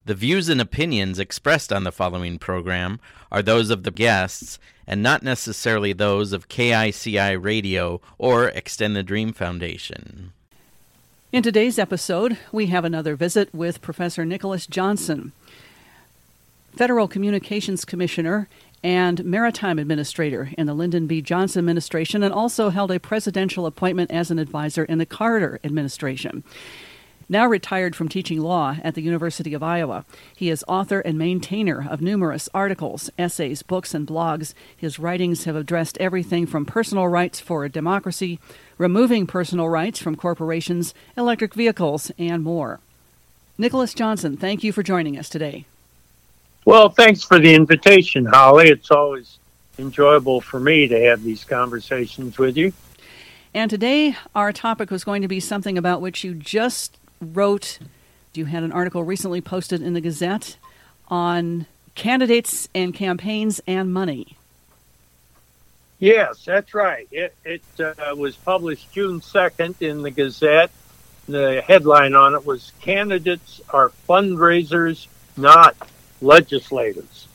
The views and opinions expressed on the following program are those of the guests and not necessarily those of KICI Radio or Extend the Dream Foundation. In today's episode, we have another visit with Professor Nicholas Johnson, Federal Communications Commissioner and Maritime Administrator in the Lyndon B. Johnson administration, and also held a presidential appointment as an advisor in the Carter administration. Now retired from teaching law at the University of Iowa, he is author and maintainer of numerous articles, essays, books, and blogs. His writings have addressed everything from personal rights for a democracy, removing personal rights from corporations, electric vehicles, and more. Nicholas Johnson, thank you for joining us today. Well, thanks for the invitation, Holly. It's always enjoyable for me to have these conversations with you. And today, our topic was going to be something about which you just wrote. You had an article recently posted in the Gazette on candidates and campaigns and money. Yes, that's right. It was published June 2nd in the Gazette. The headline on it was, "Candidates are fundraisers, not legislators."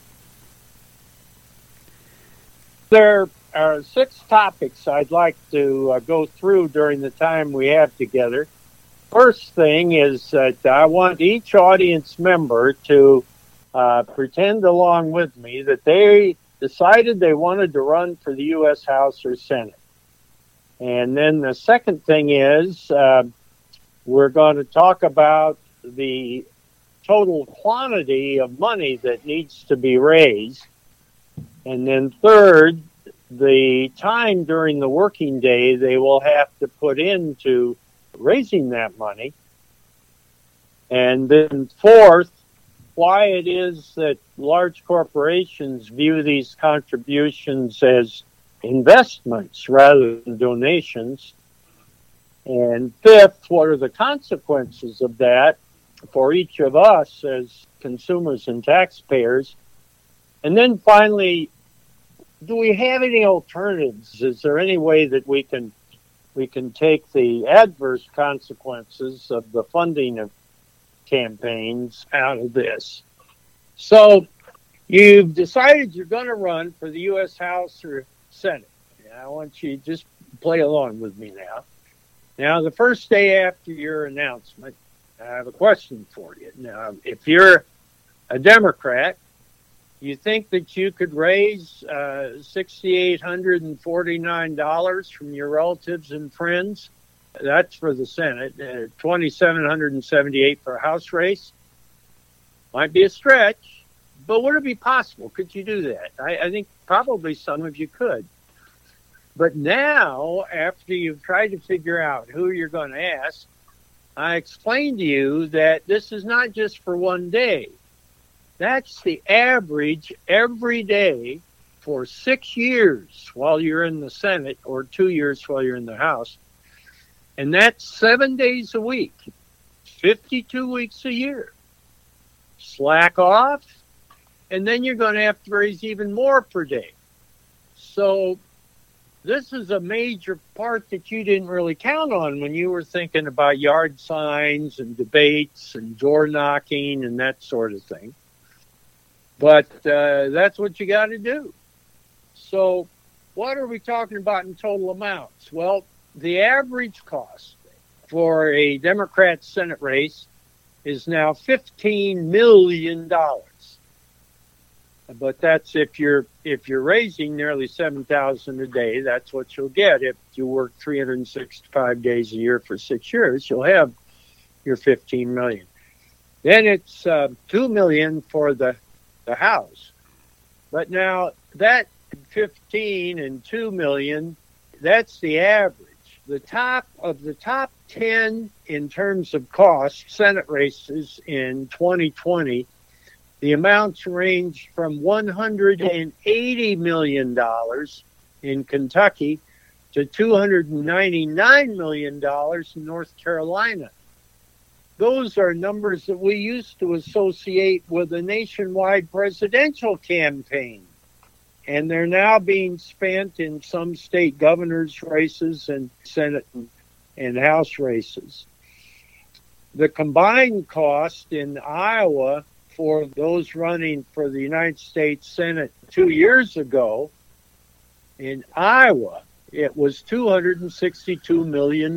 There are 6 topics I'd like to go through during the time we have together. First thing is that I want each audience member to pretend along with me that they decided they wanted to run for the U.S. House or Senate. And then the second thing is we're going to talk about the total quantity of money that needs to be raised. And then third, the time during the working day they will have to put into raising that money. And then fourth, why it is that large corporations view these contributions as investments rather than donations. And fifth, what are the consequences of that for each of us as consumers and taxpayers? And then finally, do we have any alternatives? Is there any way that we can take the adverse consequences of the funding of campaigns out of this? So you've decided you're going to run for the U.S. House or Senate. I want you to just play along with me now. Now, the first day after your announcement, I have a question for you. Now, if you're a Democrat, you think that you could raise $6,849 from your relatives and friends? That's for the Senate. $2,778 for a House race. Might be a stretch, but would it be possible? Could you do that? I think probably some of you could. But now, after you've tried to figure out who you're going to ask, I explained to you that this is not just for one day. That's the average every day for 6 years while you're in the Senate or 2 years while you're in the House. And that's 7 days a week, 52 weeks a year. Slack off, and then you're going to have to raise even more per day. So this is a major part that you didn't really count on when you were thinking about yard signs and debates and door knocking and that sort of thing. But that's what you got to do. So what are we talking about in total amounts? Well, the average cost for a Democrat Senate race is now $15 million. But that's if you're raising nearly $7,000 a day, that's what you'll get. If you work 365 days a year for 6 years, you'll have your $15 million. Then it's $2 million for the House. But now that 15 and 2 million, that's the average. The top 10 in terms of cost Senate races in 2020, the amounts ranged from $180 million in Kentucky to $299 million in North Carolina. Those are numbers that we used to associate with a nationwide presidential campaign. And they're now being spent in some state governors' races and Senate and House races. The combined cost in Iowa for those running for the United States Senate 2 years ago in Iowa, it was $262 million.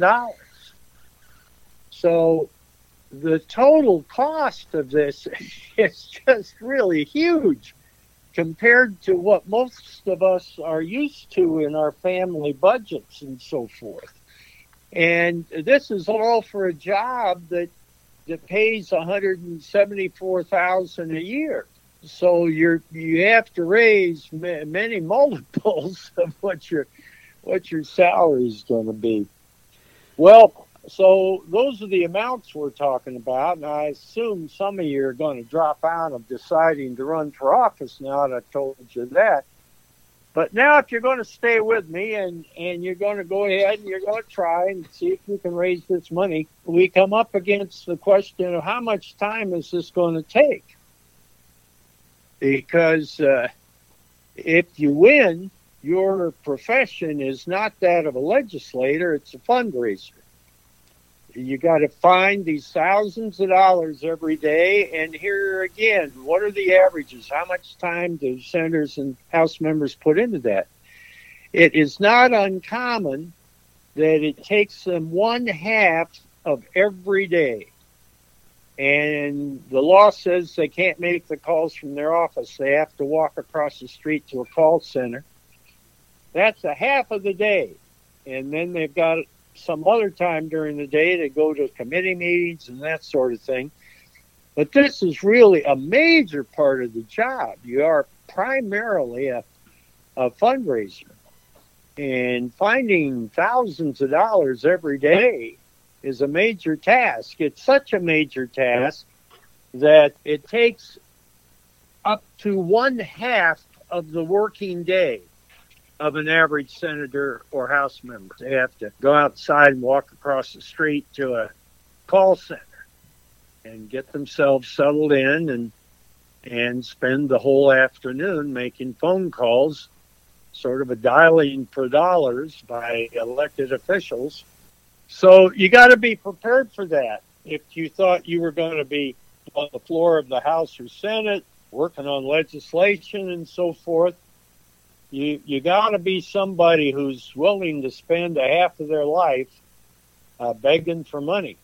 So the total cost of this is just really huge compared to what most of us are used to in our family budgets and so forth. And this is all for a job that pays $174,000 a year. So you have to raise many multiples of what your salary is going to be. Well, so those are the amounts we're talking about, and I assume some of you are going to drop out of deciding to run for office now that I've told you that. But now if you're going to stay with me and you're going to go ahead and you're going to try and see if you can raise this money, we come up against the question of how much time is this going to take? Because if you win, your profession is not that of a legislator, it's a fundraiser. You got to find these thousands of dollars every day. And here again, what are the averages? How much time do senators and House members put into that? It is not uncommon that it takes them 1/2 of every day. And the law says they can't make the calls from their office. They have to walk across the street to a call center. That's 1/2 of the day. And then they've got some other time during the day to go to committee meetings and that sort of thing. But this is really a major part of the job. You are primarily a fundraiser. And finding thousands of dollars every day is a major task. It's such a major task that it takes up to 1/2 of the working day of an average senator or House member. They have to go outside and walk across the street to a call center and get themselves settled in and spend the whole afternoon making phone calls, sort of a dialing for dollars by elected officials. So you got to be prepared for that. If you thought you were going to be on the floor of the House or Senate, working on legislation and so forth, you got to be somebody who's willing to spend 1/2 of their life begging for money.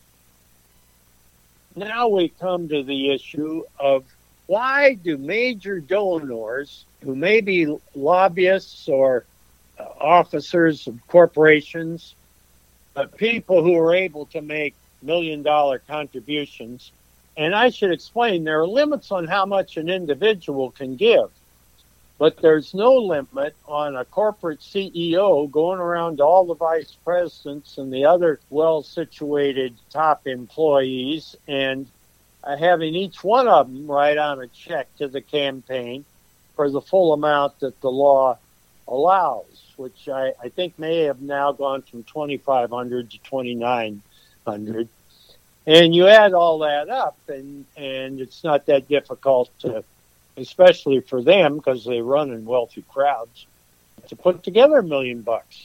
Now we come to the issue of why do major donors, who may be lobbyists or officers of corporations, but people who are able to make $1 million contributions, and I should explain, there are limits on how much an individual can give. But there's no limit on a corporate CEO going around to all the vice presidents and the other well-situated top employees and having each one of them write on a check to the campaign for the full amount that the law allows, which I think may have now gone from $2,500 to $2,900. And you add all that up, and it's not that difficult to, especially for them, because they run in wealthy crowds, to put together $1 million.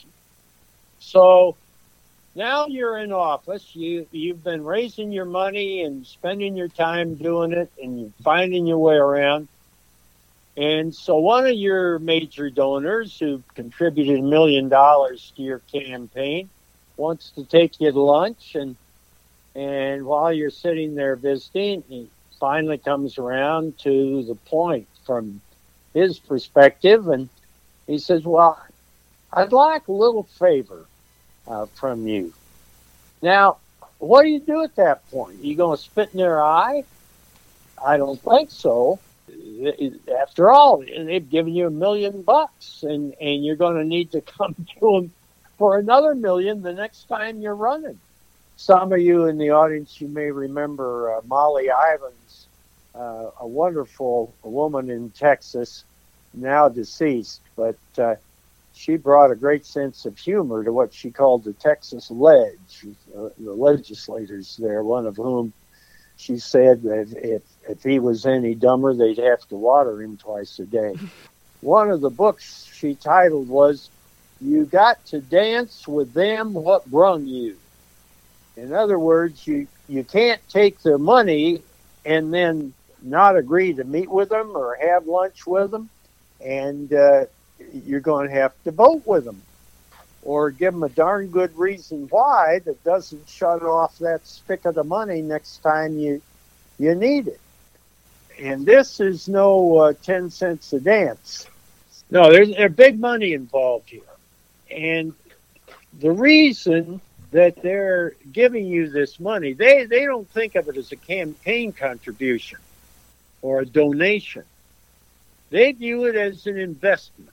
So now you're in office. You've been raising your money and spending your time doing it and finding your way around. And so one of your major donors who contributed $1 million to your campaign wants to take you to lunch, and while you're sitting there visiting, he finally comes around to the point from his perspective, and he says, well, I'd like a little favor from you. Now, what do you do at that point? Are you going to spit in their eye? I don't think so. After all, they've given you $1 million, and you're going to need to come to them for another $1 million the next time you're running. Some of you in the audience, you may remember Molly Ivins, a wonderful woman in Texas, now deceased, but she brought a great sense of humor to what she called the Texas Ledge, the legislators there, one of whom she said that if he was any dumber, they'd have to water him twice a day. One of the books she titled was, You Got to Dance with Them What Brung You. In other words, you can't take their money and then not agree to meet with them or have lunch with them, and you're going to have to vote with them or give them a darn good reason why that doesn't shut off that spigot of money next time you need it. And this is no 10 cents a dance. No, there's big money involved here. And the reason that they're giving you this money, they don't think of it as a campaign contribution or a donation. They view it as an investment.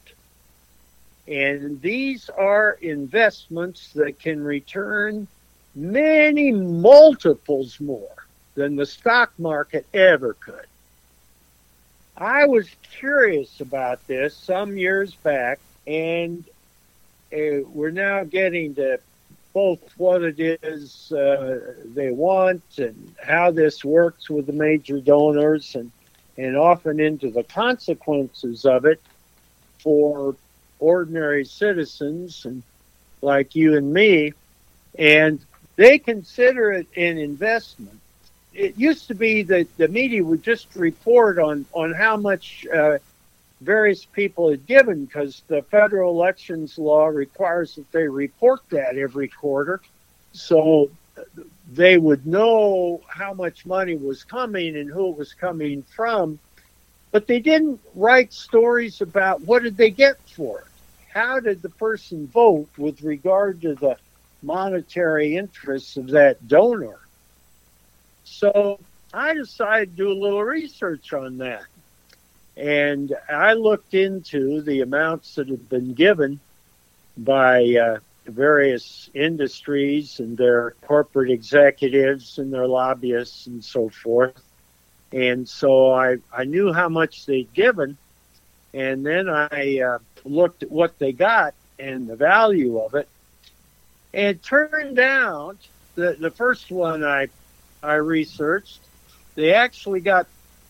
And these are investments that can return many multiples more than the stock market ever could. I was curious about this some years back, and we're now getting to both what it is they want and how this works with the major donors, and often into the consequences of it for ordinary citizens and like you and me. And they consider it an investment. It used to be that the media would just report on how much various people had given, because the federal elections law requires that they report that every quarter. So they would know how much money was coming and who it was coming from. But they didn't write stories about what did they get for it. How did the person vote with regard to the monetary interests of that donor? So I decided to do a little research on that. And I looked into the amounts that have been given by various industries and their corporate executives and their lobbyists and so forth. And so I knew how much they'd given. And then I looked at what they got and the value of it. And it turned out that the first one I researched, they actually got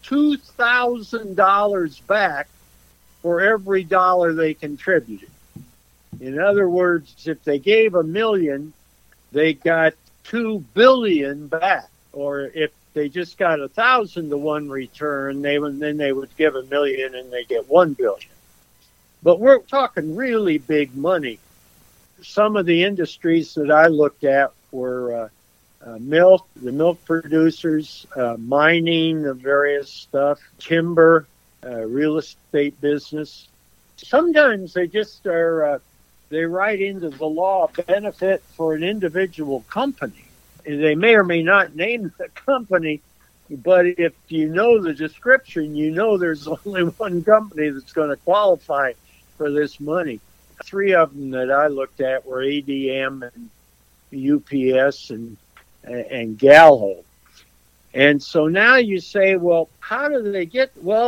$2,000 back for every dollar they contributed. In other words, if they gave $1 million, they got $2 billion back. Or if they just got 1,000 to 1 return, they would give $1 million and they get $1 billion. But we're talking really big money. Some of the industries that I looked at were milk, the milk producers, mining of various stuff, timber, real estate business. Sometimes they just are, they write into the law a benefit for an individual company. And they may or may not name the company, but if you know the description, you know there's only one company that's going to qualify for this money. 3 of them that I looked at were ADM and UPS and Gallo. And so now you say, well, how do they get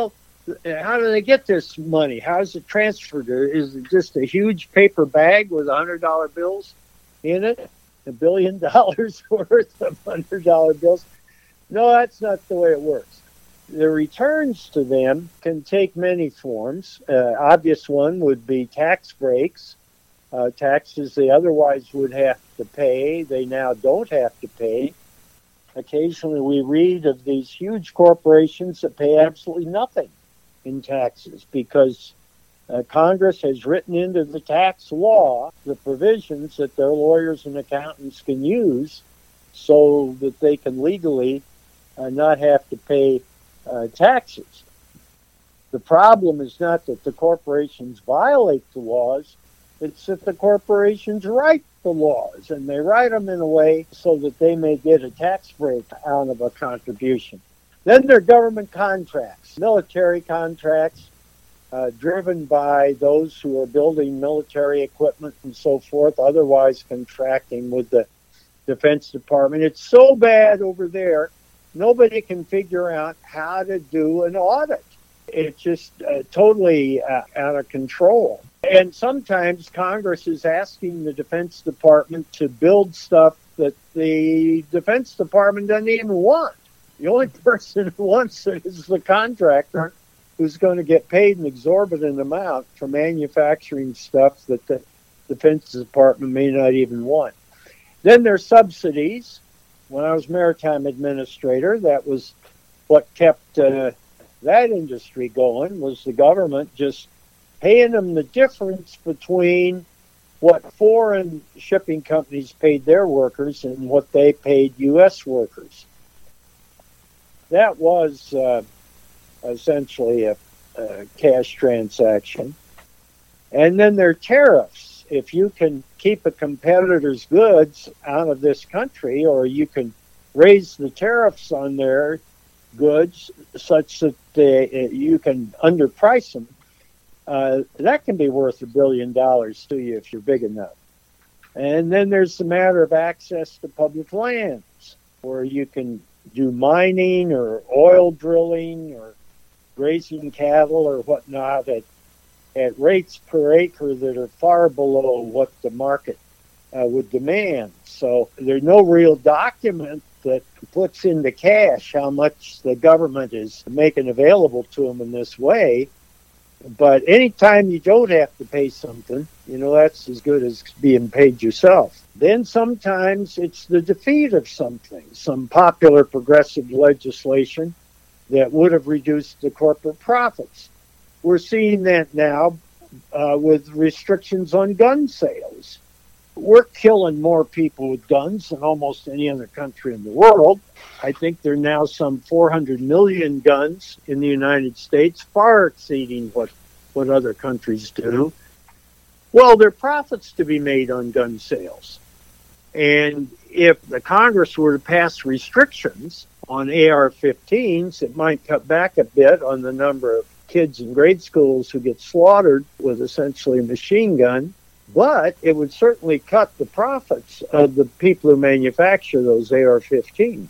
this money? How is it transferred? Is it just a huge paper bag with $100 bills in it? $1 billion worth of $100 bills? No, that's not the way it works. The returns to them can take many forms. Obvious one would be tax breaks. Taxes they otherwise would have to pay, they now don't have to pay. Occasionally we read of these huge corporations that pay absolutely nothing in taxes because Congress has written into the tax law the provisions that their lawyers and accountants can use so that they can legally not have to pay taxes. The problem is not that the corporations violate the laws, it's that the corporations write the laws, and they write them in a way so that they may get a tax break out of a contribution. Then there are government contracts, military contracts, driven by those who are building military equipment and so forth, otherwise contracting with the Defense Department. It's so bad over there, nobody can figure out how to do an audit. It's just totally out of control. And sometimes Congress is asking the Defense Department to build stuff that the Defense Department doesn't even want. The only person who wants it is the contractor, who's going to get paid an exorbitant amount for manufacturing stuff that the Defense Department may not even want. Then there's subsidies. When I was maritime administrator, that was what kept that industry going was the government just paying them the difference between what foreign shipping companies paid their workers and what they paid U.S. workers. That was essentially a cash transaction. And then there are tariffs. If you can keep a competitor's goods out of this country, or you can raise the tariffs on their goods such that you can underprice them, that can be worth $1 billion to you if you're big enough. And then there's the matter of access to public lands, where you can do mining or oil drilling or grazing cattle or whatnot at rates per acre that are far below what the market would demand. So there's no real document that puts into cash how much the government is making available to them in this way. But anytime you don't have to pay something, that's as good as being paid yourself. Then sometimes it's the defeat of something, some popular progressive legislation that would have reduced the corporate profits. We're seeing that now with restrictions on gun sales. We're killing more people with guns than almost any other country in the world. I think there are now some 400 million guns in the United States, far exceeding what other countries do. Well, there are profits to be made on gun sales. And if the Congress were to pass restrictions on AR-15s, it might cut back a bit on the number of kids in grade schools who get slaughtered with essentially a machine gun. But it would certainly cut the profits of the people who manufacture those AR-15s.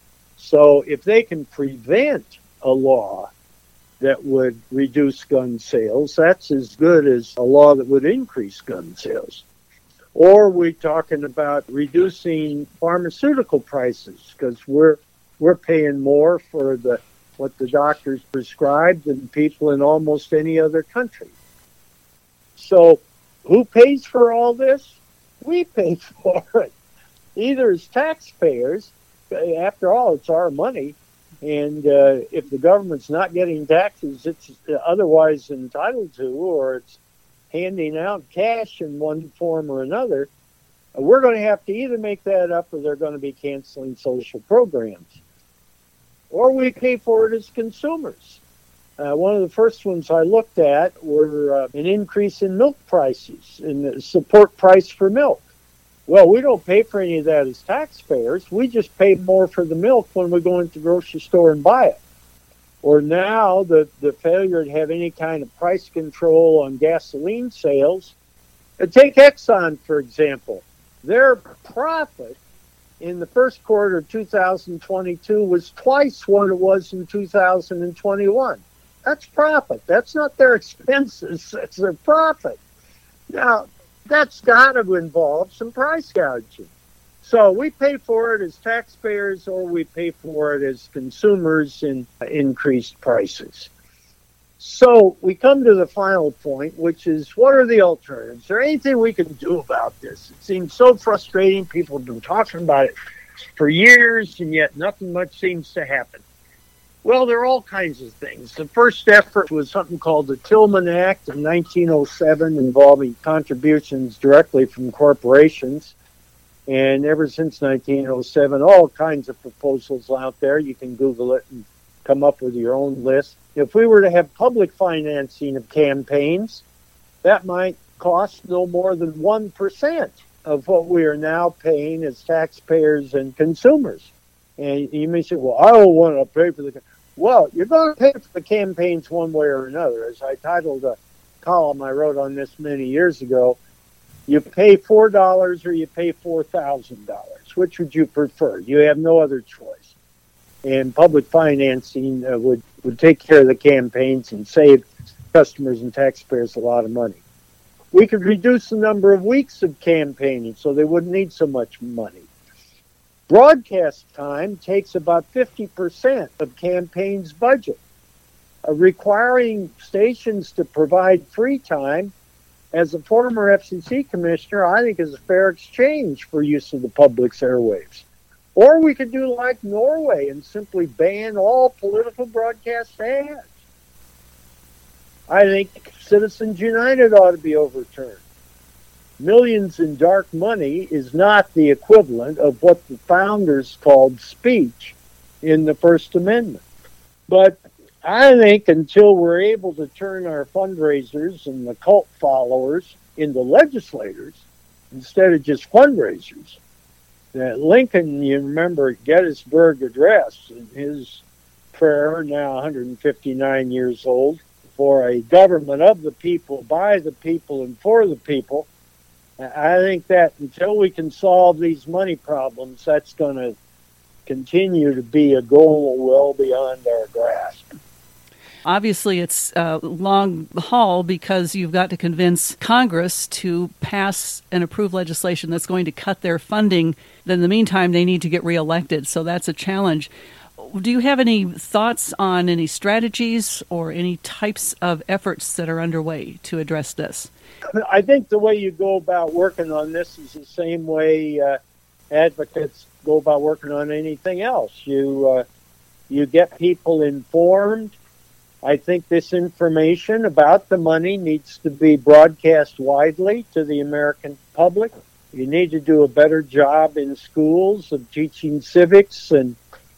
So if they can prevent a law that would reduce gun sales, that's as good as a law that would increase gun sales. Or we're talking about reducing pharmaceutical prices, because we're paying more for what the doctors prescribe than people in almost any other country. So who pays for all this? We pay for it, either as taxpayers. After all, it's our money. And if the government's not getting taxes it's otherwise entitled to, or it's handing out cash in one form or another, we're going to have to either make that up or they're going to be canceling social programs. Or we pay for it as consumers. One of the first ones I looked at were an increase in milk prices and the support price for milk. Well, we don't pay for any of that as taxpayers. We just pay more for the milk when we go into the grocery store and buy it. Or now the failure to have any kind of price control on gasoline sales. Take Exxon, for example. Their profit in the first quarter of 2022 was twice what it was in 2021. That's profit. That's not their expenses. That's their profit. Now, that's got to involve some price gouging. So we pay for it as taxpayers, or we pay for it as consumers in increased prices. So we come to the final point, which is, what are the alternatives? Is there anything we can do about this? It seems so frustrating. People have been talking about it for years, and yet nothing much seems to happen. Well, there are all kinds of things. The first effort was something called the Tillman Act of 1907, involving contributions directly from corporations. And ever since 1907, all kinds of proposals out there. You can Google it and come up with your own list. If we were to have public financing of campaigns, that might cost no more than 1% of what we are now paying as taxpayers and consumers. And you may say, well, I don't want to pay for the... Well, you're going to pay for the campaigns one way or another. As I titled a column I wrote on this many years ago, you pay $4 or you pay $4,000. Which would you prefer? You have no other choice. And public financing would take care of the campaigns and save customers and taxpayers a lot of money. We could reduce the number of weeks of campaigning so they wouldn't need so much money. Broadcast time takes about 50% of campaigns' budget. Requiring stations to provide free time, as a former FCC commissioner, I think is a fair exchange for use of the public's airwaves. Or we could do like Norway and simply ban all political broadcast ads. I think Citizens United ought to be overturned. Millions in dark money is not the equivalent of what the founders called speech in the First Amendment. But I think until we're able to turn our fundraisers and the cult followers into legislators instead of just fundraisers, that Lincoln, you remember Gettysburg Address, in his prayer, now 159 years old, for a government of the people, by the people, and for the people. I think that until we can solve these money problems, that's going to continue to be a goal well beyond our grasp. Obviously, it's a long haul because you've got to convince Congress to pass and approve legislation that's going to cut their funding. Then in the meantime, they need to get reelected. So that's a challenge. Do you have any thoughts on any strategies or any types of efforts that are underway to address this? I think the way you go about working on this is the same way advocates go about working on anything else. You get people informed. I think this information about the money needs to be broadcast widely to the American public. You need to do a better job in schools of teaching civics and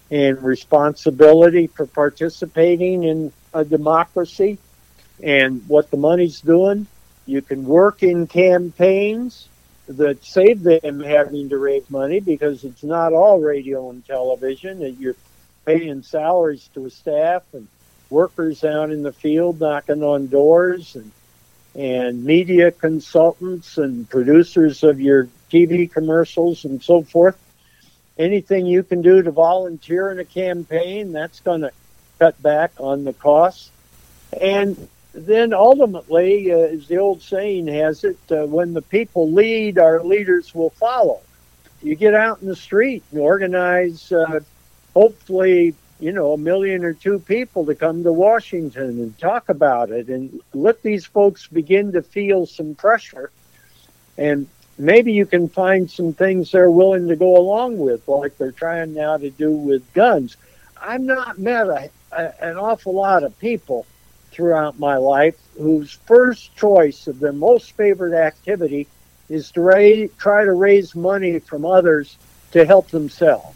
responsibility for participating in a democracy and what the money's doing. You can work in campaigns that save them having to raise money because it's not all radio and television, and you're paying salaries to a staff and workers out in the field knocking on doors and media consultants and producers of your TV commercials and so forth. Anything you can do to volunteer in a campaign, that's going to cut back on the costs. And then ultimately, as the old saying has it, when the people lead, our leaders will follow. You get out in the street and organize, hopefully, 1 million or 2 people to come to Washington and talk about it and let these folks begin to feel some pressure. And maybe you can find some things they're willing to go along with, like they're trying now to do with guns. I've not met an awful lot of people throughout my life whose first choice of their most favorite activity is to try to raise money from others to help themselves.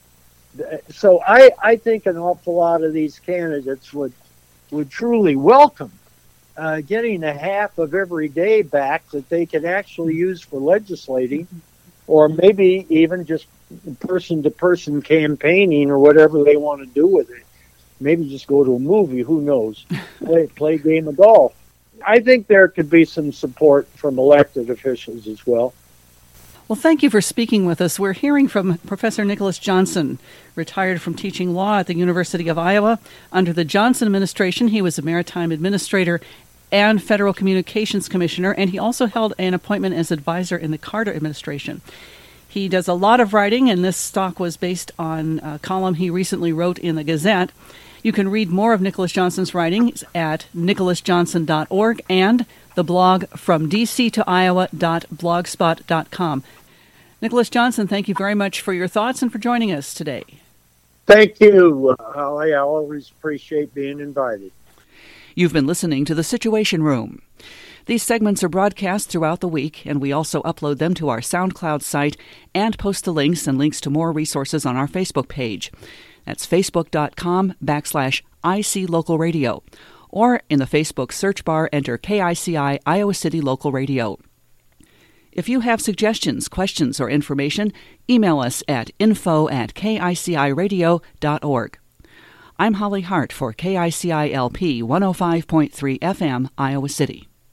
So I think an awful lot of these candidates would truly welcome getting a half of every day back that they could actually use for legislating, or maybe even just person-to-person campaigning or whatever they want to do with it. Maybe just go to a movie, who knows, play a game of golf. I think there could be some support from elected officials as well. Well, thank you for speaking with us. We're hearing from Professor Nicholas Johnson, retired from teaching law at the University of Iowa. Under the Johnson administration, he was a maritime administrator and Federal Communications Commissioner, and he also held an appointment as advisor in the Carter administration. He does a lot of writing, and this talk was based on a column he recently wrote in the Gazette. You can read more of Nicholas Johnson's writings at nicholasjohnson.org and the blog from dctoiowa.blogspot.com. Nicholas Johnson, thank you very much for your thoughts and for joining us today. Thank you, Holly. I always appreciate being invited. You've been listening to The Situation Room. These segments are broadcast throughout the week, and we also upload them to our SoundCloud site and post the links and links to more resources on our Facebook page. That's facebook.com/IC Local Radio. Or in the Facebook search bar, enter KICI Iowa City Local Radio. If you have suggestions, questions, or information, email us at info@kiciradio.org. I'm Holly Hart for KICI LP 105.3 FM, Iowa City.